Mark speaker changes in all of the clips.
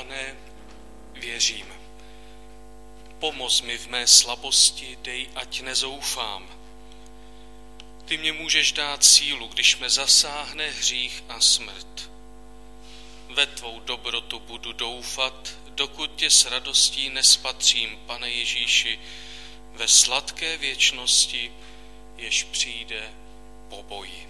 Speaker 1: Pane, věřím. Pomoz mi v mé slabosti, dej, ať nezoufám. Ty mě můžeš dát sílu, když mě zasáhne hřích a smrt. Ve tvou dobrotu budu doufat, dokud tě s radostí nespatřím, Pane Ježíši, ve sladké věčnosti, jež přijde po boji.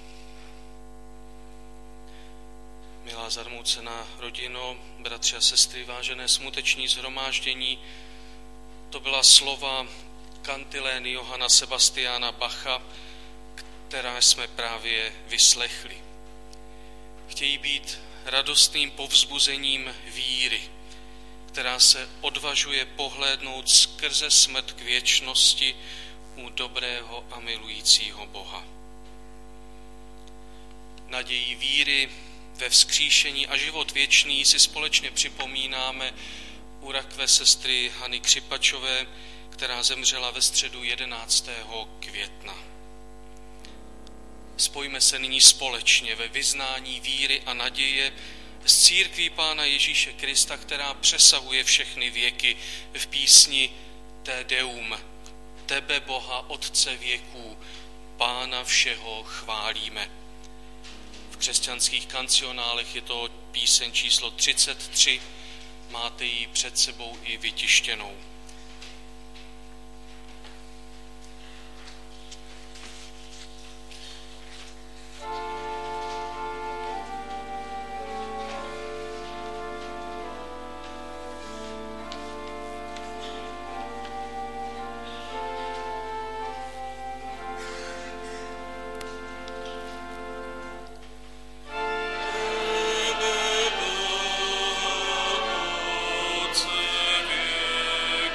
Speaker 1: Milá zarmoucená rodino, bratři a sestry, vážené smuteční shromáždění, to byla slova kantilény Johanna Sebastiana Bacha, která jsme právě vyslechli. Chtějí být radostným povzbuzením víry, která se odvažuje pohlédnout skrze smrt k věčnosti u dobrého a milujícího Boha. Naději víry ve vzkříšení a život věčný si společně připomínáme u rakve sestry Hany Křipačové, která zemřela ve středu 11. května. Spojme se nyní společně ve vyznání víry a naděje s církví Pána Ježíše Krista, která přesahuje všechny věky, v písni Te Deum. Tebe, Boha, Otce věků, Pána všeho chválíme. V křesťanských kancionálech je to píseň číslo 33, máte ji před sebou i vytištěnou.
Speaker 2: Tebe, Otče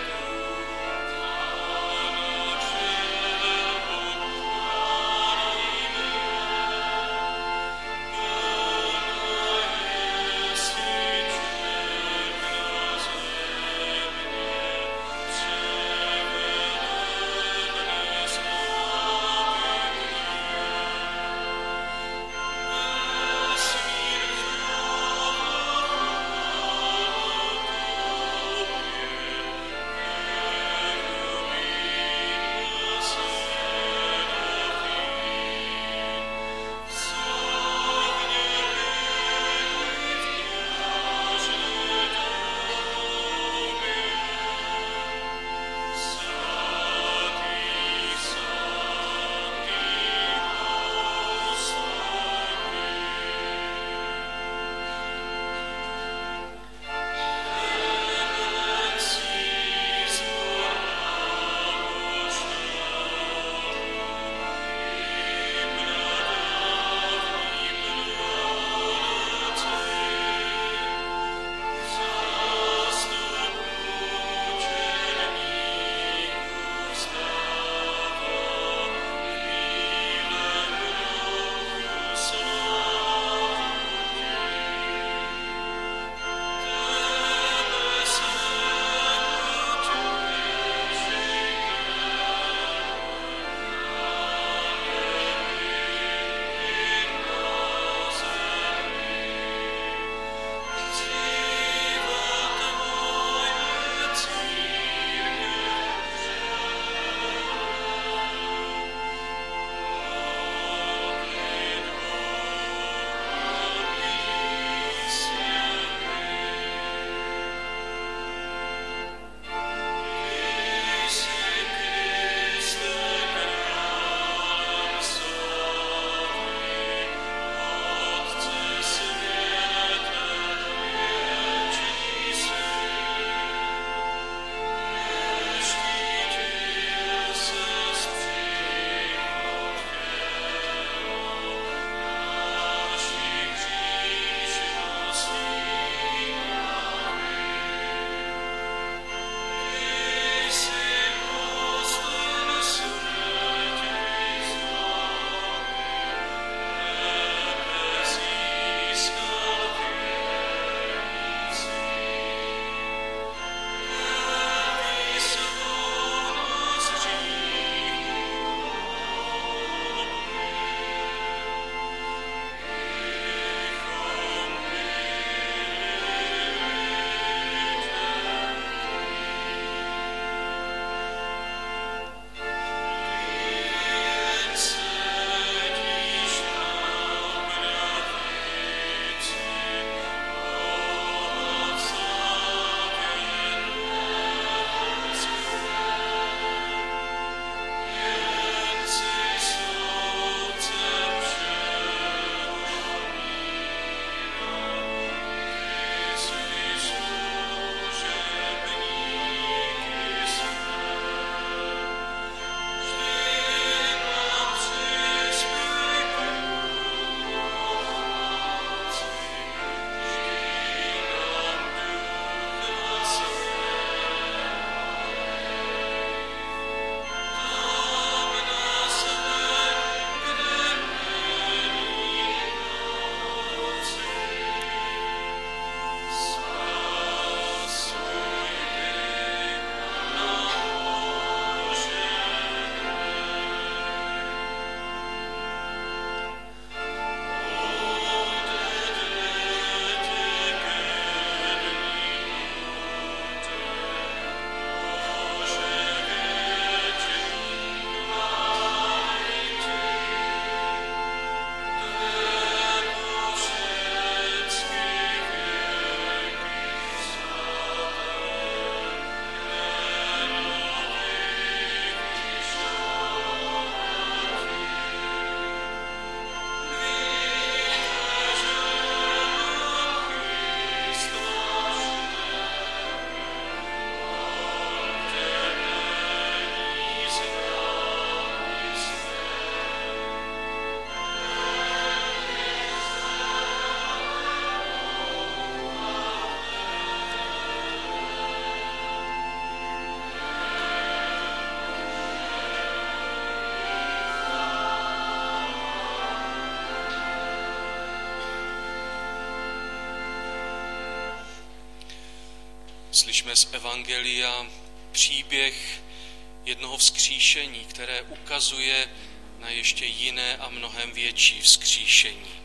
Speaker 1: Slyšme z Evangelia příběh jednoho vzkříšení, které ukazuje na ještě jiné a mnohem větší vzkříšení.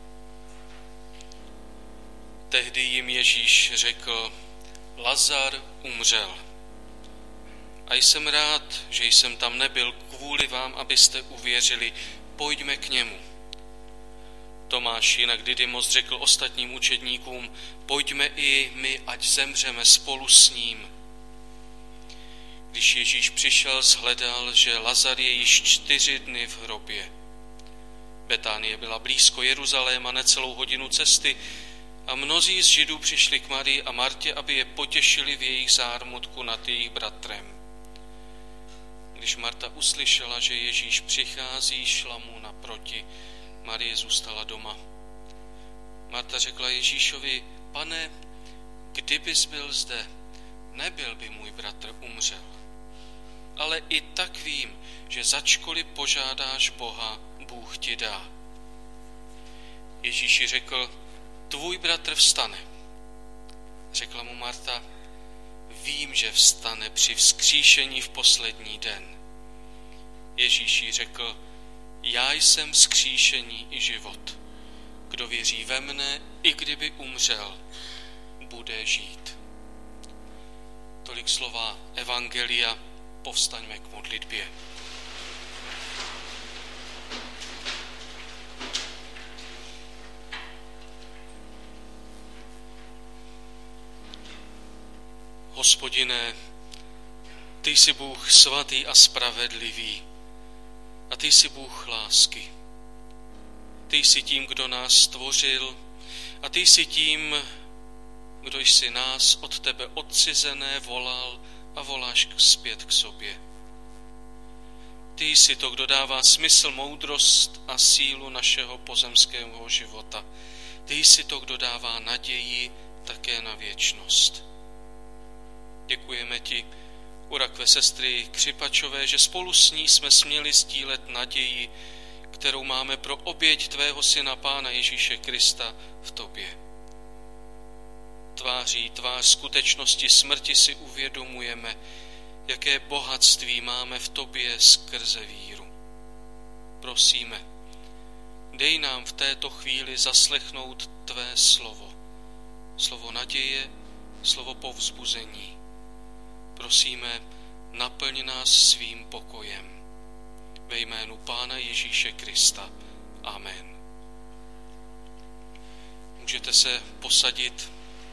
Speaker 1: Tehdy jim Ježíš řekl: Lazar umřel. A jsem rád, že jsem tam nebyl kvůli vám, abyste uvěřili. Pojďme k němu. Tomáš jinak Didymos řekl ostatním učedníkům: Pojďme i my, ať zemřeme spolu s ním. Když Ježíš přišel, shledal, že Lazar je již 4 dny v hrobě. Betánie byla blízko Jeruzaléma necelou hodinu cesty a mnozí z Židů přišli k Marii a Martě, aby je potěšili v jejich zármutku nad jejich bratrem. Když Marta uslyšela, že Ježíš přichází, šla mu naproti. Marie zůstala doma. Marta řekla Ježíšovi: Pane, kdybys byl zde, nebyl by můj bratr umřel. Ale i tak vím, že začkoliv požádáš Boha, Bůh ti dá. Ježíši řekl: Tvůj bratr vstane. Řekla mu Marta: Vím, že vstane při vzkříšení v poslední den. Ježíš jí řekl: Já jsem vzkříšení i život. Kdo věří ve mne, i kdyby umřel, bude žít. Tolik slova Evangelia. Povstaňme k modlitbě. Hospodine, ty jsi Bůh svatý a spravedlivý a ty jsi Bůh lásky. Ty jsi tím, kdo nás stvořil a ty jsi tím, kdo jsi nás od tebe odcizené volal a voláš zpět k sobě. Ty jsi to, kdo dává smysl, moudrost a sílu našeho pozemského života. Ty jsi to, kdo dává naději také na věčnost. Děkujeme ti, u rakve sestry Křipačové, že spolu s ní jsme směli sdílet naději, kterou máme pro oběť tvého syna Pána Ježíše Krista v tobě. Tváří tvář skutečnosti smrti si uvědomujeme, jaké bohatství máme v tobě skrze víru. Prosíme, dej nám v této chvíli zaslechnout tvé slovo. Slovo naděje, slovo povzbuzení. Prosíme, naplň nás svým pokojem. Ve jménu Pána Ježíše Krista. Amen. Můžete se posadit.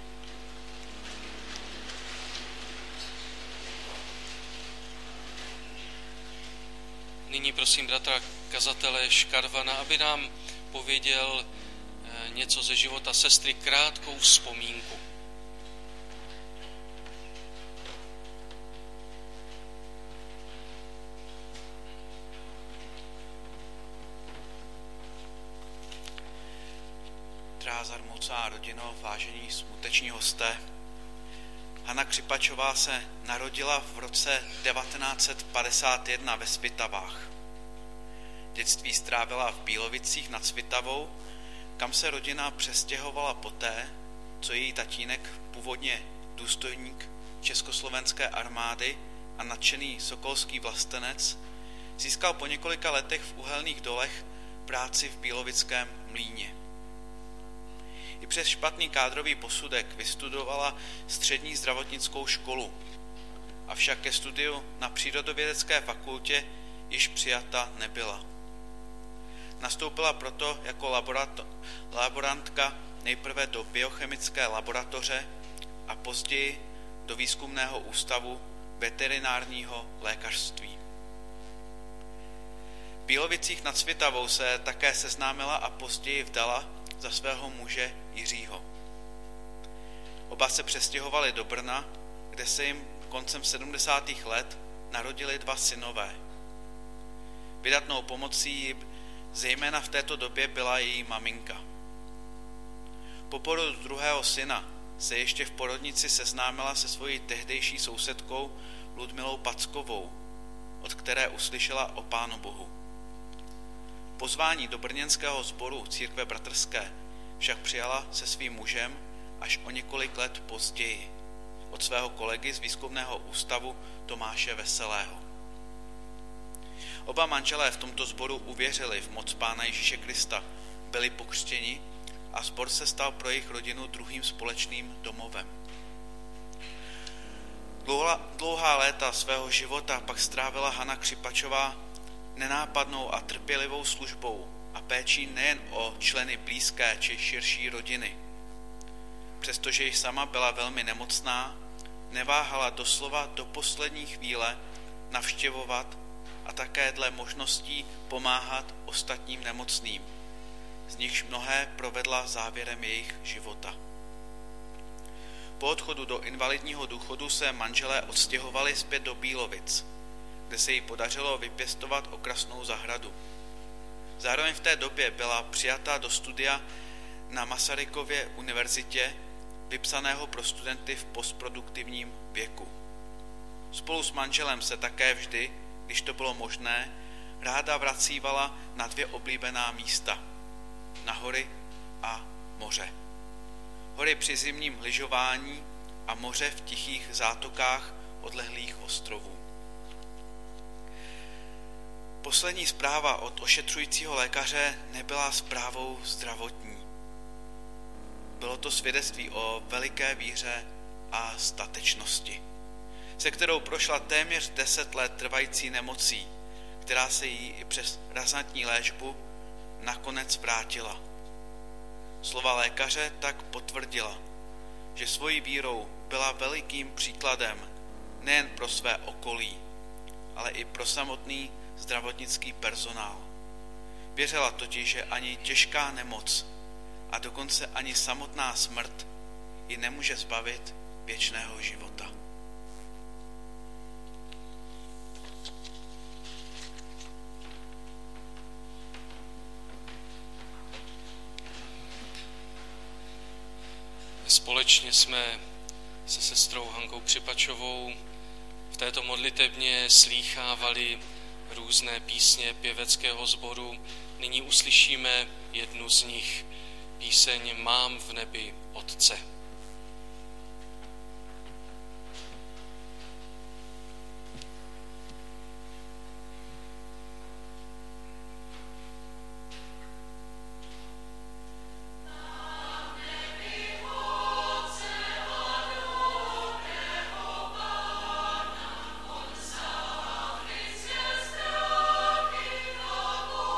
Speaker 1: Nyní prosím bratra kazatele Škarvana, aby nám pověděl něco ze života sestry, krátkou vzpomínku.
Speaker 2: Drahá zarmoucá rodino, vážení smuteční hosté, Hana Křipačová se narodila v roce 1951 ve Svitavách. Dětství strávila v Bílovicích nad Svitavou, kam se rodina přestěhovala poté, co její tatínek, původně důstojník československé armády a nadšený sokolský vlastenec, získal po několika letech v uhelných dolech práci v Bílovickém mlýně. I přes špatný kádrový posudek vystudovala střední zdravotnickou školu, avšak ke studiu na přírodovědecké fakultě již přijata nebyla. Nastoupila proto jako laborantka nejprve do biochemické laboratoře a později do výzkumného ústavu veterinárního lékařství. V Bílovicích nad Svitavou se také seznámila a později vdala za svého muže Jiřího. Oba se přestěhovali do Brna, kde se jim koncem 70. let narodili 2 synové. Vydatnou pomocí jí zejména v této době byla její maminka. Po porodu druhého syna se ještě v porodnici seznámila se svojí tehdejší sousedkou Ludmilou Packovou, od které uslyšela o Pánu Bohu. Pozvání do brněnského sboru církve bratrské však přijala se svým mužem až o několik let později, od svého kolegy z výzkumného ústavu Tomáše Veselého. Oba manželé v tomto sboru uvěřili v moc Pána Ježíše Krista, byli pokřtěni a sbor se stal pro jejich rodinu druhým společným domovem. Dlouhá léta svého života pak strávila Hana Křipačová nenápadnou a trpělivou službou a péčí nejen o členy blízké či širší rodiny. Přestože již sama byla velmi nemocná, neváhala doslova do poslední chvíle navštěvovat a také dle možností pomáhat ostatním nemocným, z nichž mnohé provedla závěrem jejich života. Po odchodu do invalidního důchodu se manželé odstěhovali zpět do Bílovic, kde se jí podařilo vypěstovat okrasnou zahradu. Zároveň v té době byla přijata do studia na Masarykově univerzitě, vypsaného pro studenty v postproduktivním věku. Spolu s manželem se také vždy, když to bylo možné, ráda vracívala na 2 oblíbená místa, na hory a moře. Hory při zimním lyžování a moře v tichých zátokách odlehlých ostrovů. Poslední zpráva od ošetřujícího lékaře nebyla zprávou zdravotní. Bylo to svědectví o veliké víře a statečnosti, se kterou prošla téměř 10 let trvající nemocí, která se jí i přes razantní léčbu nakonec vrátila. Slova lékaře tak potvrdila, že svojí vírou byla velikým příkladem nejen pro své okolí, ale i pro samotný zdravotnický personál. Věřila totiž, že ani těžká nemoc a dokonce ani samotná smrt ji nemůže zbavit věčného života.
Speaker 1: Společně jsme se sestrou Hankou Křipačovou v této modlitebně slýchávali různé písně pěveckého sboru. Nyní uslyšíme jednu z nich, píseň Mám v nebi Otce.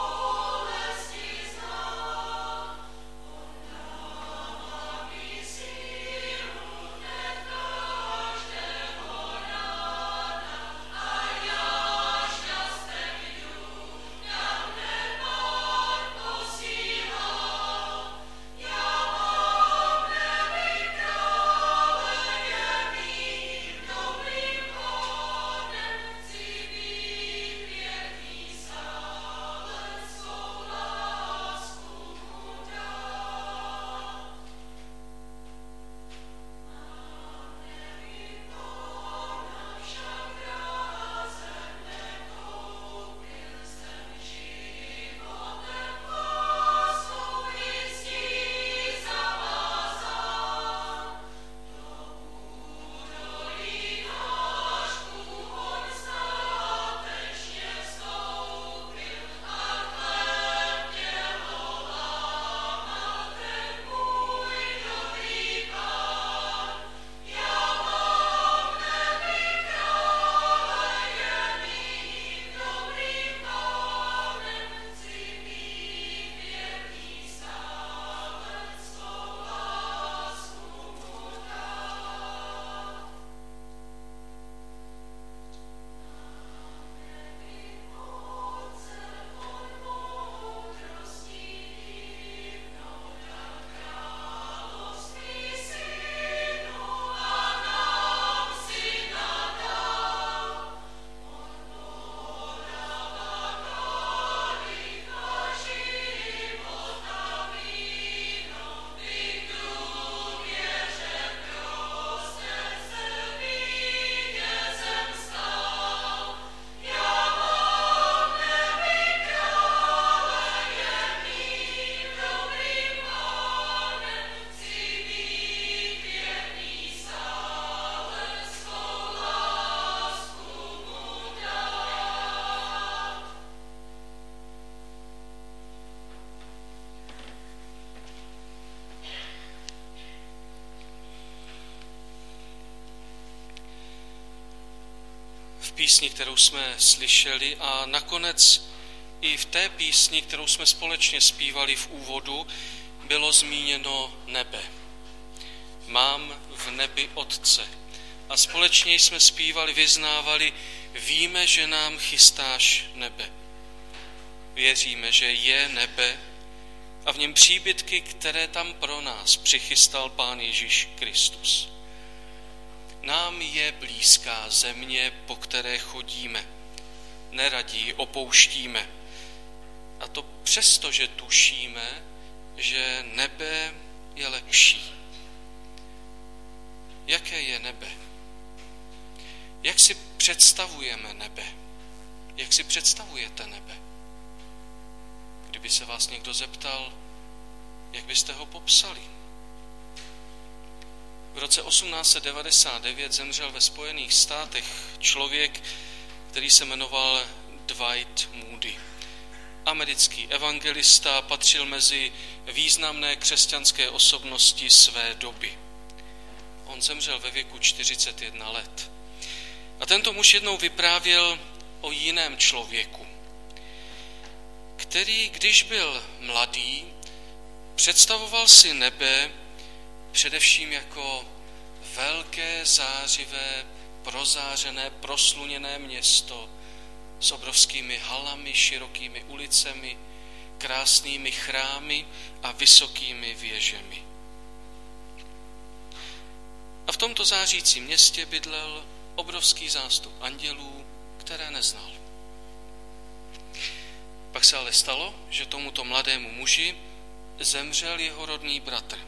Speaker 3: See
Speaker 1: písni, kterou jsme slyšeli, a nakonec i v té písni, kterou jsme společně zpívali v úvodu, bylo zmíněno nebe. Mám v nebi Otce. A společně jsme zpívali, vyznávali, víme, že nám chystáš nebe. Věříme, že je nebe a v něm příbytky, které tam pro nás přichystal Pán Ježíš Kristus. Nám je blízká země, po které chodíme. Neradi ji opouštíme. A to přesto, že tušíme, že nebe je lepší. Jaké je nebe? Jak si představujeme nebe? Jak si představujete nebe? Kdyby se vás někdo zeptal, jak byste ho popsali? V roce 1899 zemřel ve Spojených státech člověk, který se jmenoval Dwight Moody. Americký evangelista, patřil mezi významné křesťanské osobnosti své doby. On zemřel ve věku 41 let. A tento muž jednou vyprávěl o jiném člověku, který, když byl mladý, představoval si nebe především jako velké, zářivé, prozářené, prosluněné město s obrovskými halami, širokými ulicemi, krásnými chrámy a vysokými věžemi. A v tomto zářícím městě bydlel obrovský zástup andělů, které neznal. Pak se ale stalo, že tomuto mladému muži zemřel jeho rodný bratr.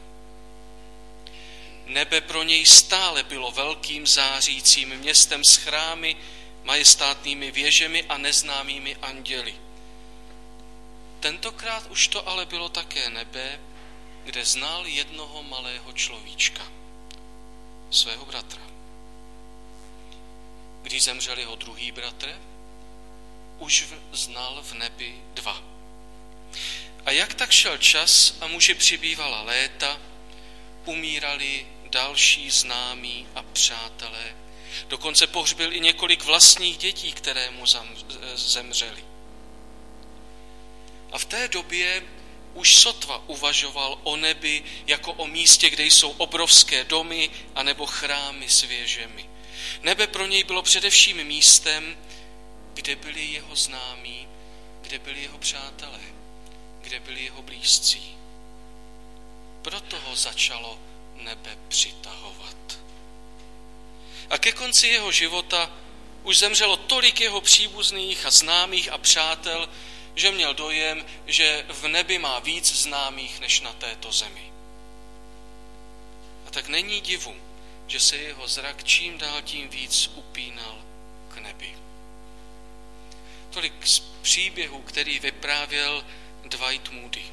Speaker 1: Nebe pro něj stále bylo velkým zářícím městem s chrámy, majestátnými věžemi a neznámými anděli. Tentokrát už to ale bylo také nebe, kde znal jednoho malého človíčka, svého bratra. Když zemřel jeho druhý bratr, už znal v nebi dva. A jak tak šel čas a muži přibývala léta, umírali další známí a přátelé. Dokonce pohřbil i několik vlastních dětí, které mu zemřeli. A v té době už sotva uvažoval o nebi jako o místě, kde jsou obrovské domy anebo chrámy s věžemi. Nebe pro něj bylo především místem, kde byli jeho známí, kde byli jeho přátelé, kde byli jeho blízcí. Proto ho začalo nebe přitahovat. A ke konci jeho života už zemřelo tolik jeho příbuzných a známých a přátel, že měl dojem, že v nebi má víc známých než na této zemi. A tak není divu, že se jeho zrak čím dál tím víc upínal k nebi. Tolik z příběhu, který vyprávěl Dwight Moody.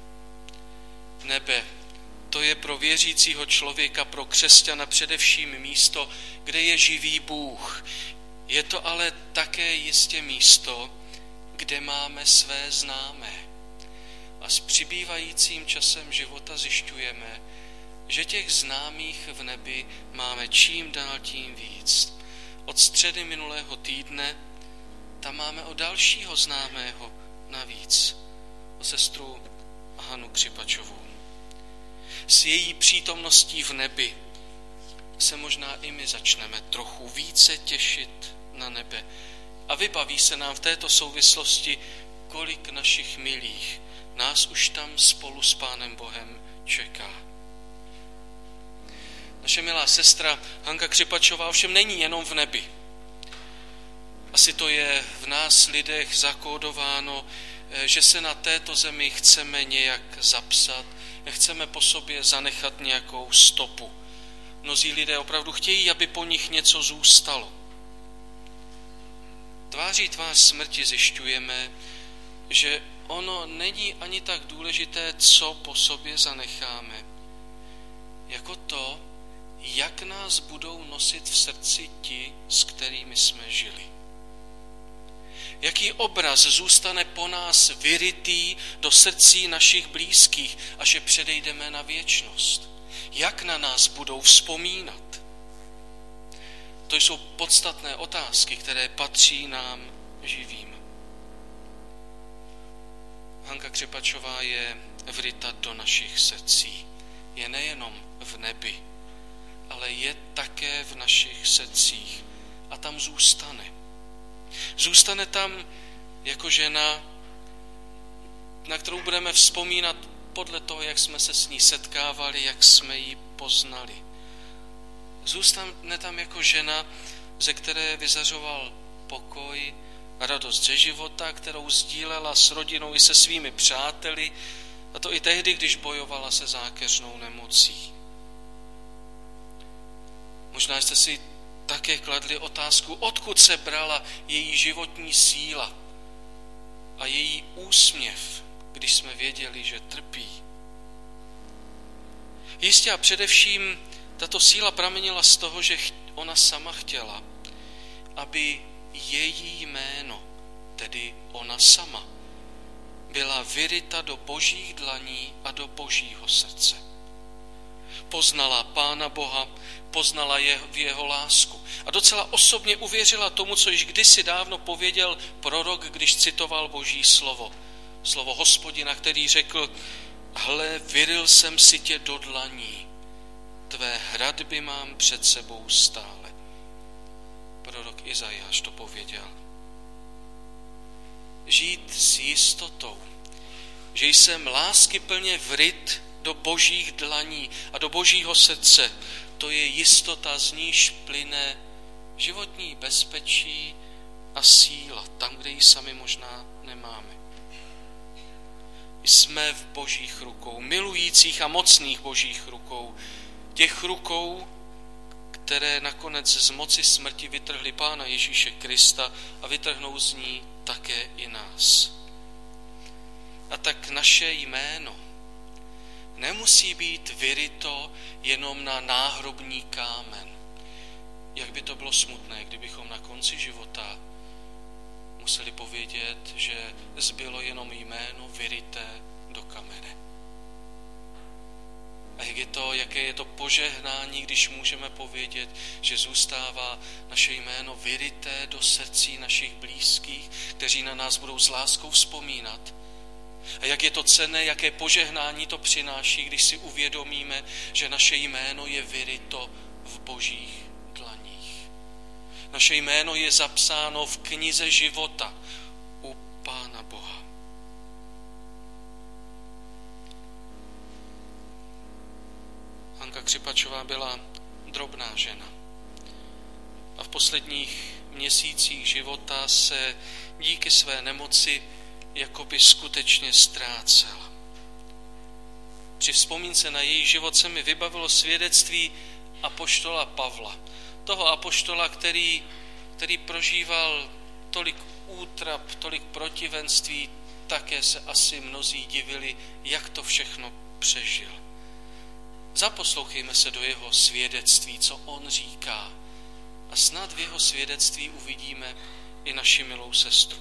Speaker 1: Nebe, to je pro věřícího člověka, pro křesťana především místo, kde je živý Bůh. Je to ale také jistě místo, kde máme své známé. A s přibývajícím časem života zjišťujeme, že těch známých v nebi máme čím dál tím víc. Od středy minulého týdne tam máme o dalšího známého navíc, o sestru Hanu Křipačovou. S její přítomností v nebi se možná i my začneme trochu více těšit na nebe. A vybaví se nám v této souvislosti, kolik našich milých nás už tam spolu s Pánem Bohem čeká. Naše milá sestra Hanka Křipačová ovšem není jenom v nebi. Asi to je v nás lidech zakódováno, že se na této zemi chceme nějak zapsat, chceme po sobě zanechat nějakou stopu. Mnozí lidé opravdu chtějí, aby po nich něco zůstalo. Tváří tvář smrti zjišťujeme, že ono není ani tak důležité, co po sobě zanecháme, jako to, jak nás budou nosit v srdci ti, s kterými jsme žili. Jaký obraz zůstane po nás vyrytý do srdcí našich blízkých, až je předejdeme na věčnost. Jak na nás budou vzpomínat. To jsou podstatné otázky, které patří nám živým. Hanka Křepačová je vryta do našich srdcí. Je nejenom v nebi, ale je také v našich srdcích a tam zůstane. Zůstane tam jako žena, na kterou budeme vzpomínat podle toho, jak jsme se s ní setkávali, jak jsme ji poznali. Zůstane tam jako žena, ze které vyzařoval pokoj, radost ze života, kterou sdílela s rodinou i se svými přáteli, a to i tehdy, když bojovala se zákeřnou nemocí. Možná jste si také kladli otázku, odkud se brala její životní síla a její úsměv, když jsme věděli, že trpí. Jistě a především tato síla pramenila z toho, že ona sama chtěla, aby její jméno, tedy ona sama, byla vyryta do božích dlaní a do božího srdce. Poznala Pána Boha, poznala v jeho lásku a docela osobně uvěřila tomu, co již kdysi dávno pověděl prorok, když citoval boží slovo. Slovo Hospodina, který řekl, hle, vyryl jsem si tě do dlaní, tvé hradby mám před sebou stále. Prorok Izajáš to pověděl. Žít s jistotou, že jsem láskyplně vryt do božích dlaní a do božího srdce, to je jistota, z níž plyne životní bezpečí a síla, tam, kde ji sami možná nemáme. Jsme v božích rukou, milujících a mocných božích rukou, těch rukou, které nakonec z moci smrti vytrhly Pána Ježíše Krista a vytrhnou z ní také i nás. A tak naše jméno nemusí být vyryto jenom na náhrobní kámen. Jak by to bylo smutné, kdybychom na konci života museli povědět, že zbylo jenom jméno vyryté do kamene. A jaké je to požehnání, když můžeme povědět, že zůstává naše jméno vyryté do srdcí našich blízkých, kteří na nás budou s láskou vzpomínat. A jak je to cenné, jaké požehnání to přináší, když si uvědomíme, že naše jméno je vyryto v božích dlaních. Naše jméno je zapsáno v knize života u Pána Boha. Hanka Křepačová byla drobná žena a v posledních měsících života se díky své nemoci jakoby skutečně ztrácela. Při vzpomínce na její život se mi vybavilo svědectví apoštola Pavla, toho apoštola, který prožíval tolik útrap, tolik protivenství, také se asi mnozí divili, jak to všechno přežil. Zaposlouchejme se do jeho svědectví, co on říká, a snad v jeho svědectví uvidíme i naši milou sestru.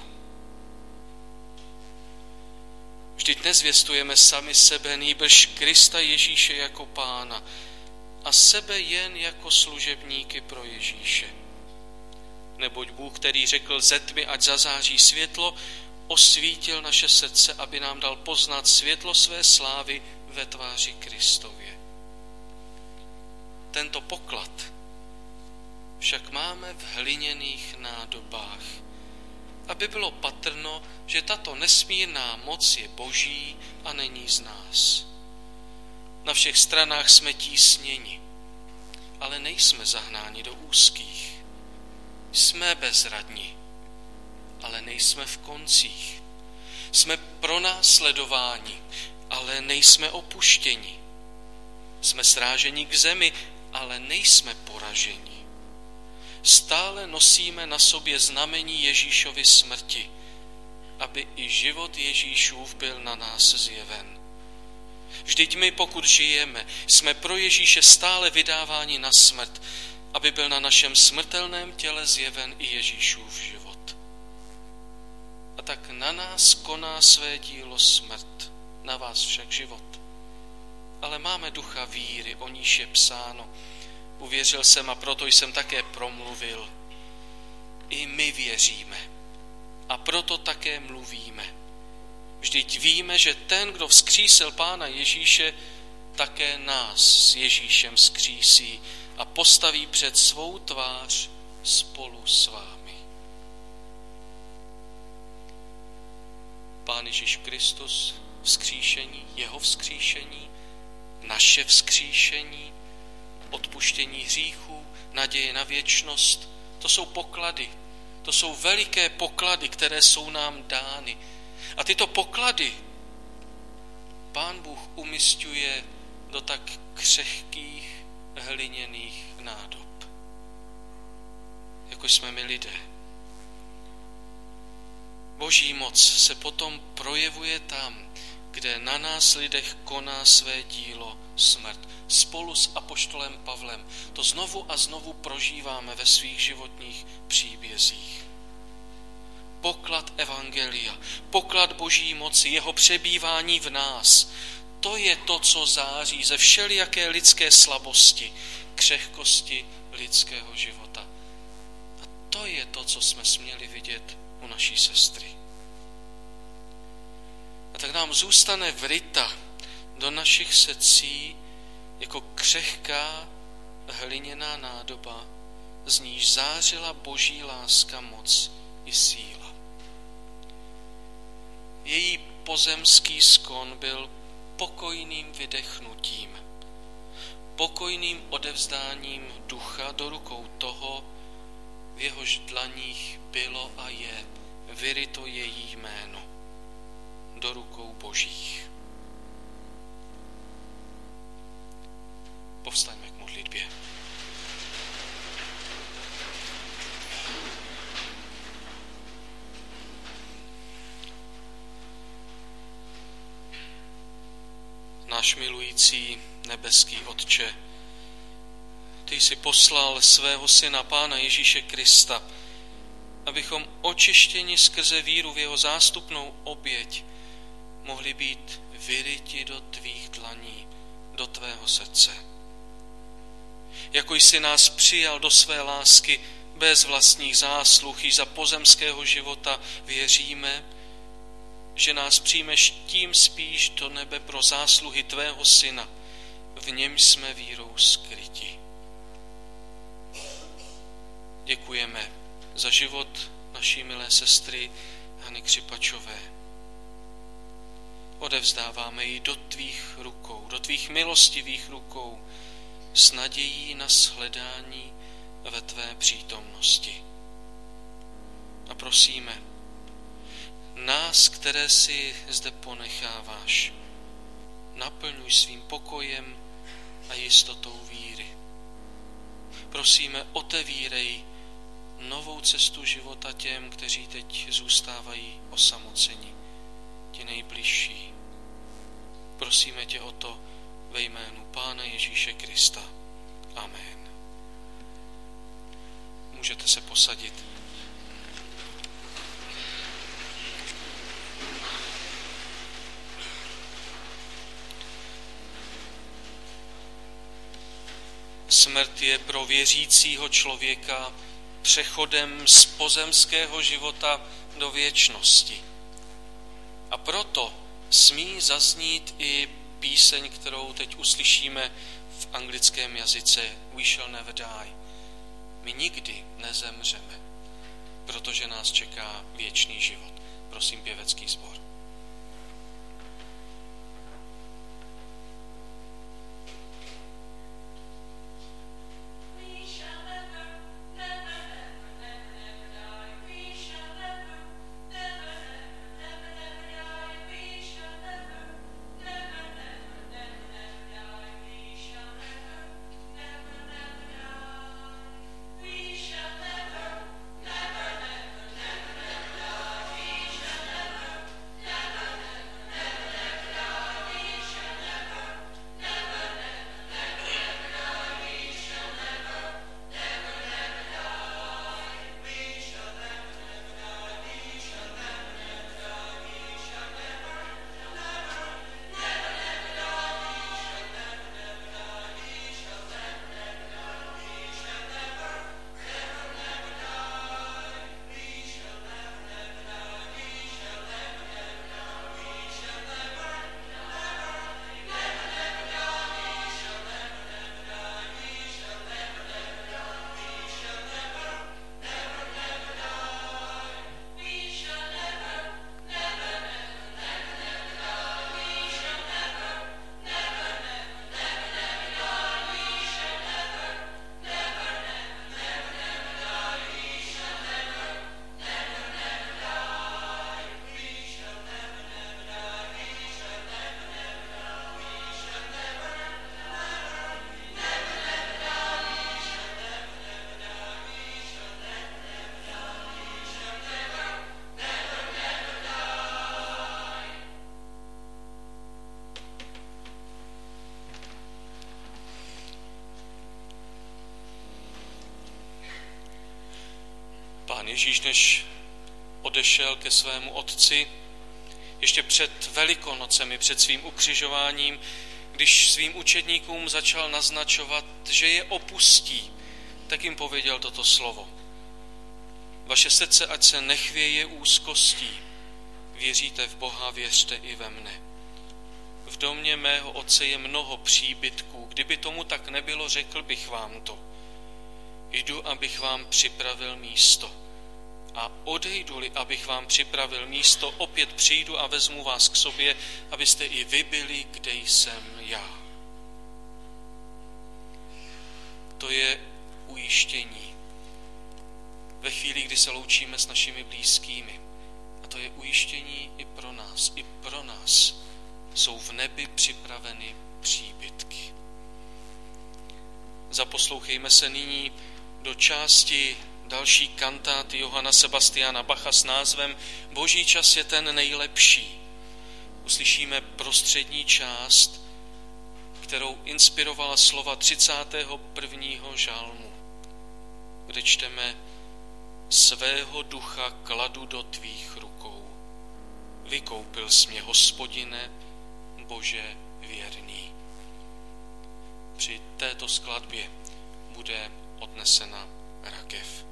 Speaker 1: Vždyť nezvěstujeme sami sebe, nýbrž Krista Ježíše jako Pána a sebe jen jako služebníky pro Ježíše. Neboť Bůh, který řekl ze tmy, ať zazáří světlo, osvítil naše srdce, aby nám dal poznat světlo své slávy ve tváři Kristově. Tento poklad však máme v hliněných nádobách, aby bylo patrno, že tato nesmírná moc je boží a není z nás. Na všech stranách jsme tísněni, ale nejsme zahnáni do úzkých. Jsme bezradní, ale nejsme v koncích. Jsme pronásledováni, ale nejsme opuštěni. Jsme sráženi k zemi, ale nejsme poraženi. Stále nosíme na sobě znamení Ježíšovy smrti, aby i život Ježíšův byl na nás zjeven. Vždyť my, pokud žijeme, jsme pro Ježíše stále vydáváni na smrt, aby byl na našem smrtelném těle zjeven i Ježíšův život. A tak na nás koná své dílo smrt, na vás však život. Ale máme ducha víry, o níž je psáno, Uvěřil jsem a proto jsem také promluvil. I my věříme a proto také mluvíme. Vždyť víme, že ten, kdo vzkřísil Pána Ježíše, také nás s Ježíšem vzkřísí a postaví před svou tvář spolu s vámi. Pán Ježíš Kristus, vzkříšení, jeho vzkříšení, naše vzkříšení, odpuštění hříchů, naděje na věčnost, to jsou poklady. To jsou veliké poklady, které jsou nám dány. A tyto poklady Pán Bůh umisťuje do tak křehkých hliněných nádob, jako jsme my lidé. Boží moc se potom projevuje tam, kde na nás lidech koná své dílo smrt. Spolu s apoštolem Pavlem to znovu a znovu prožíváme ve svých životních příbězích. Poklad evangelia, poklad Boží moci, jeho přebývání v nás, to je to, co září ze všelijaké lidské slabosti, křehkosti lidského života. A to je to, co jsme směli vidět u naší sestry. A tak nám zůstane vryta do našich srdcí jako křehká hliněná nádoba, z níž zářila Boží láska, moc i síla. Její pozemský skon byl pokojným vydechnutím, pokojným odevzdáním ducha do rukou toho, v jehož dlaních bylo a je vyryto její jméno, do rukou Božích. Povstaňme k modlitbě. Náš milující nebeský Otče, ty jsi poslal svého syna Pána Ježíše Krista, abychom očištěni skrze víru v jeho zástupnou oběť mohli být vyryti do tvých dlaní, do tvého srdce. Jako jsi nás přijal do své lásky bez vlastních zásluh i za pozemského života, věříme, že nás přijmeš tím spíš do nebe pro zásluhy tvého syna, v něm jsme vírou skryti. Děkujeme za život naší milé sestry Hany Křipačové. Odevzdáváme ji do tvých rukou, do tvých milostivých rukou, s nadějí na shledání ve tvé přítomnosti. A prosíme, nás, které si zde ponecháváš, naplňuj svým pokojem a jistotou víry. Prosíme, otevírej novou cestu života těm, kteří teď zůstávají osamoceni, ti nejbližší. Prosíme tě o to ve jménu Pána Ježíše Krista. Amen. Můžete se posadit. Smrt je pro věřícího člověka přechodem z pozemského života do věčnosti. A proto smí zaznít i píseň, kterou teď uslyšíme v anglickém jazyce We shall never die. My nikdy nezemřeme, protože nás čeká věčný život. Prosím pěvecký sbor.
Speaker 3: Never
Speaker 1: Pán Ježíš, než odešel ke svému otci, ještě před Velikonocemi, před svým ukřižováním, když svým učedníkům začal naznačovat, že je opustí, tak jim pověděl toto slovo. Vaše srdce ať se nechvěje úzkostí. Věříte v Boha, věřte i ve mne. V domě mého otce je mnoho příbytků. Kdyby tomu tak nebylo, řekl bych vám to. Jdu, abych vám připravil místo. A odejdu-li, abych vám připravil místo, opět přijdu a vezmu vás k sobě, abyste i vy byli, kde jsem já. To je ujištění. Ve chvíli, kdy se loučíme s našimi blízkými. A to je ujištění i pro nás. I pro nás jsou v nebi připraveny příbytky. Zaposlouchejme se nyní do části další kantáty Johanna Sebastiana Bacha s názvem Boží čas je ten nejlepší. Uslyšíme prostřední část, kterou inspirovala slova 31. žalmu, kde čteme: Svého ducha kladu do tvých rukou. Vykoupil jsi mě, Hospodine, Bože věrný. Při této skladbě bude odnesena rakev.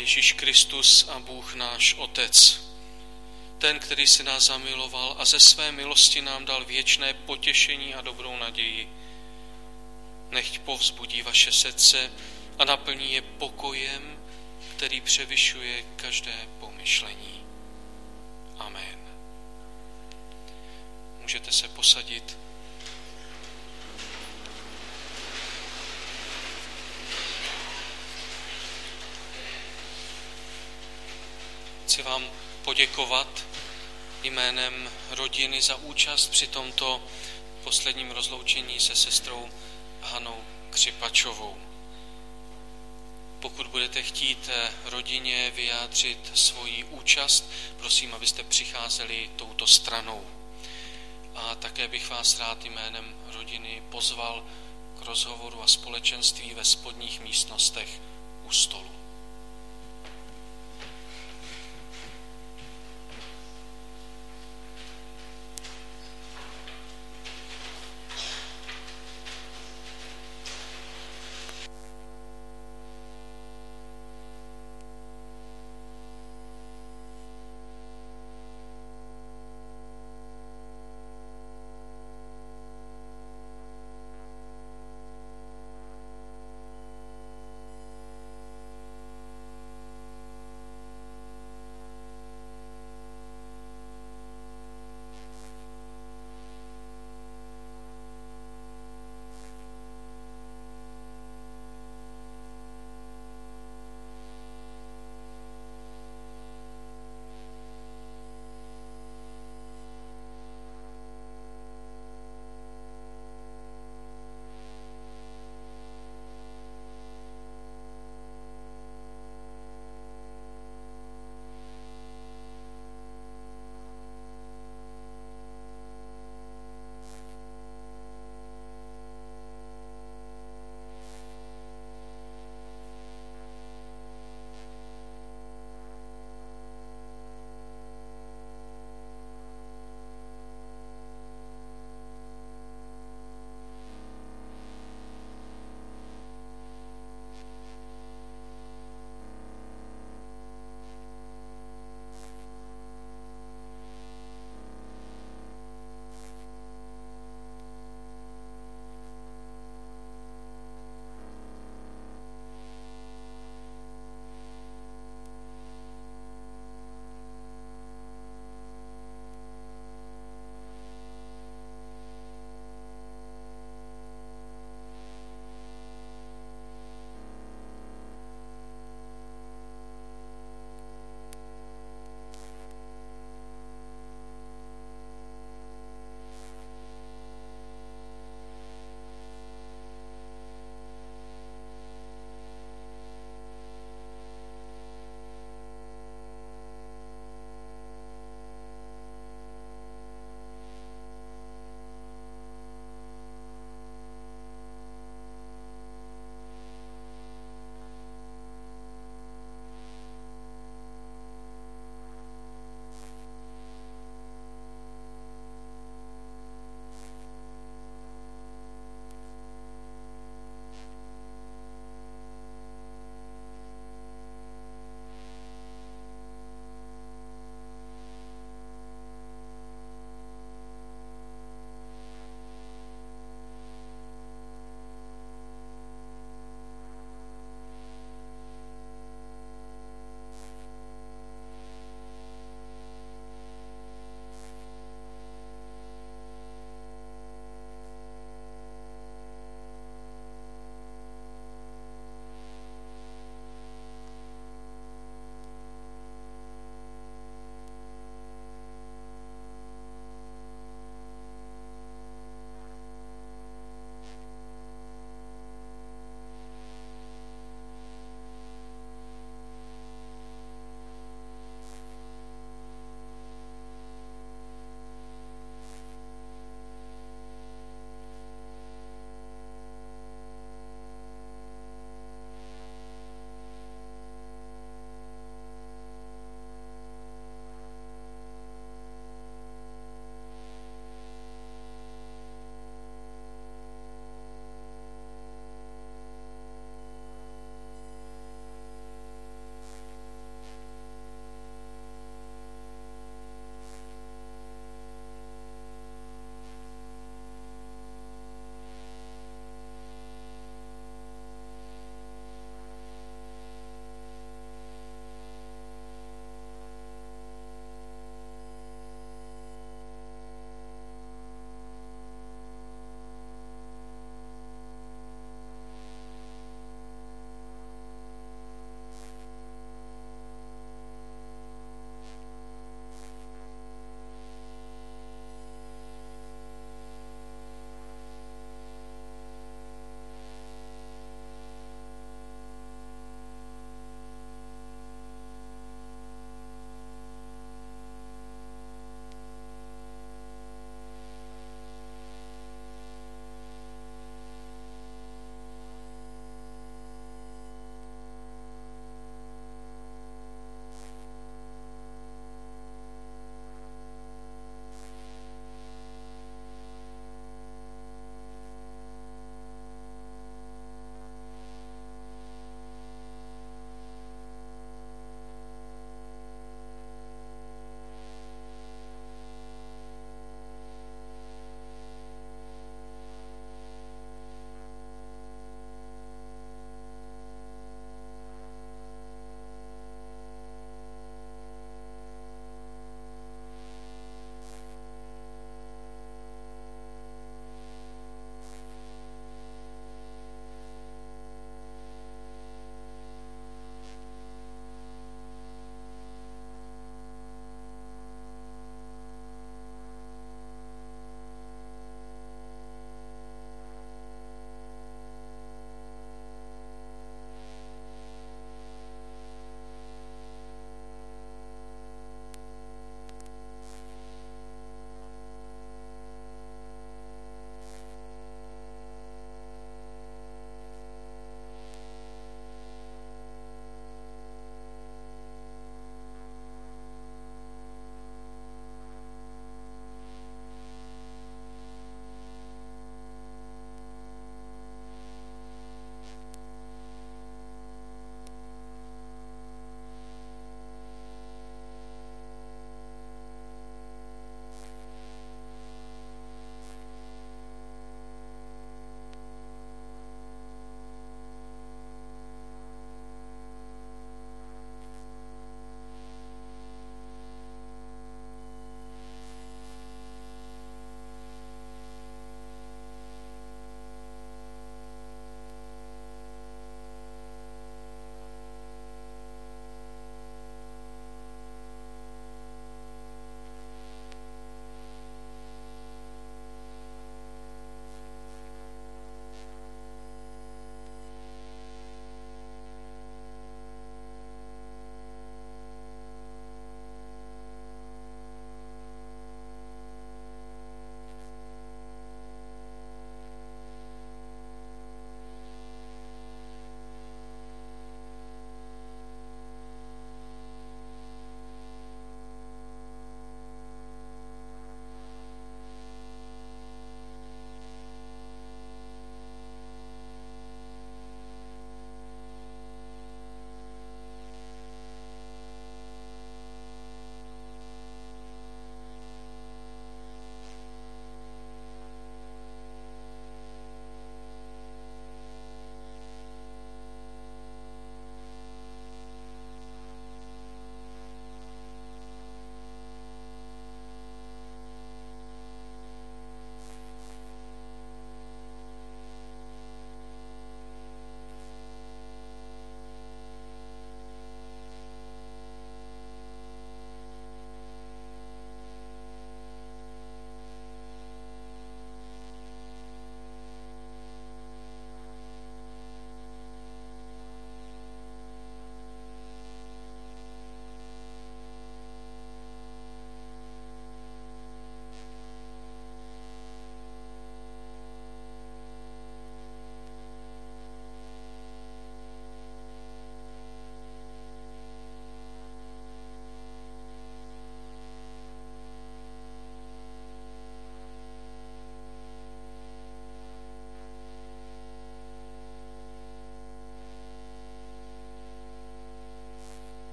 Speaker 1: Ježíš Kristus a Bůh náš Otec, ten, který si nás zamiloval a ze své milosti nám dal věčné potěšení a dobrou naději, nechť povzbudí vaše srdce a naplní je pokojem, který převyšuje každé pomyšlení. Amen. Můžete se posadit. Chci vám poděkovat jménem rodiny za účast při tomto posledním rozloučení se sestrou Hanou Křipačovou. Pokud budete chtít rodině vyjádřit svoji účast, prosím, abyste přicházeli touto stranou. A také bych vás rád jménem rodiny pozval k rozhovoru a společenství ve spodních místnostech u stolu.